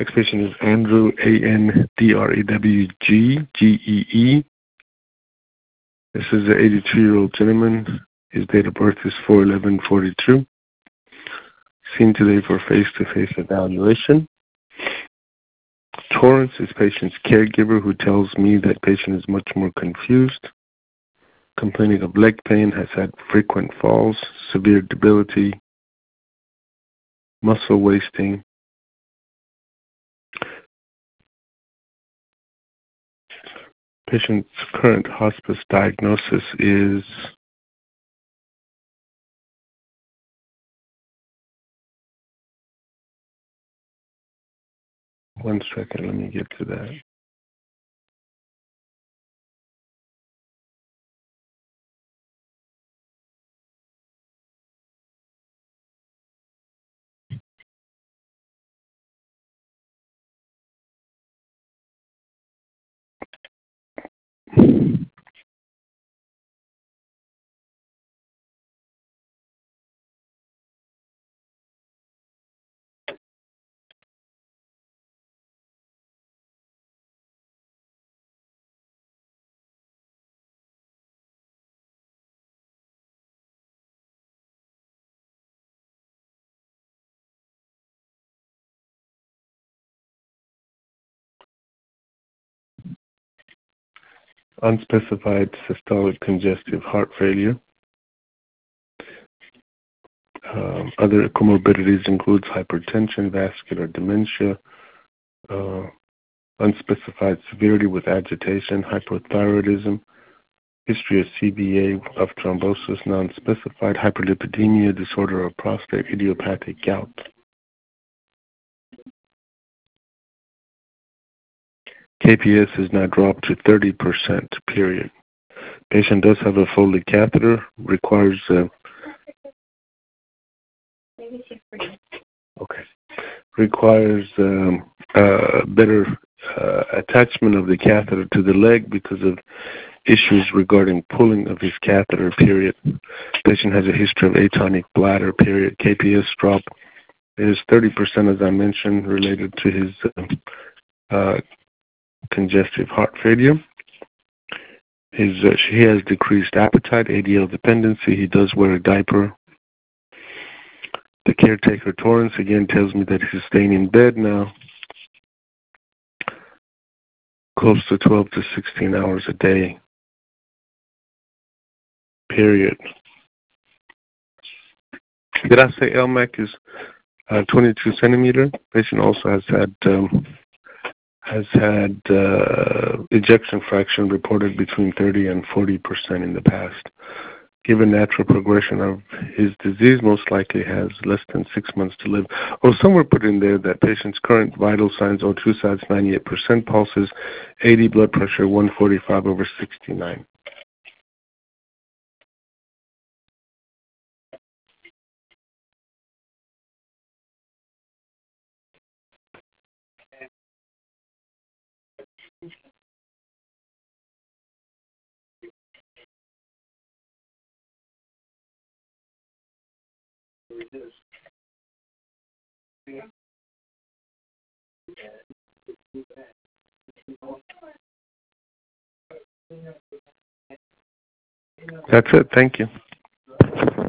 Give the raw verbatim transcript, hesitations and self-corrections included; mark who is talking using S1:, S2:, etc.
S1: Next patient is Andrew, A N D R E W G, G E E. This is an eighty-two-year-old gentleman. His date of birth is four eleven forty-two. Seen today for face-to-face evaluation. Torrance is patient's caregiver who tells me that patient is much more confused, complaining of leg pain, has had frequent falls, severe debility, muscle wasting. Patient's current hospice diagnosis is one second, let me get to that. Unspecified systolic congestive heart failure. Um, other comorbidities includes hypertension, vascular dementia, uh, unspecified severity with agitation, hypothyroidism, history of C V A of thrombosis, non-specified hyperlipidemia, disorder of prostate, idiopathic gout. K P S is now dropped to thirty percent, period. Patient does have a Foley catheter, requires a, okay, requires um, uh, better uh, attachment of the catheter to the leg because of issues regarding pulling of his catheter, period. Patient has a history of atonic bladder, period. K P S drop is thirty percent, as I mentioned, related to his uh, uh, congestive heart failure. His, uh, he has decreased appetite, A D L dependency. He does wear a diaper. The caretaker, Torrance, again tells me that he's staying in bed now close to twelve to sixteen hours a day, period. Did I say L M A C is uh, twenty-two centimeter? Patient also has had um, has had uh, ejection fraction reported between thirty and forty percent in the past. Given natural progression of his disease, most likely has less than six months to live. Oh, somewhere put in there that patient's current vital signs: O two sides ninety-eight percent, pulses eighty, blood pressure one forty-five over sixty-nine. That's it. Thank you.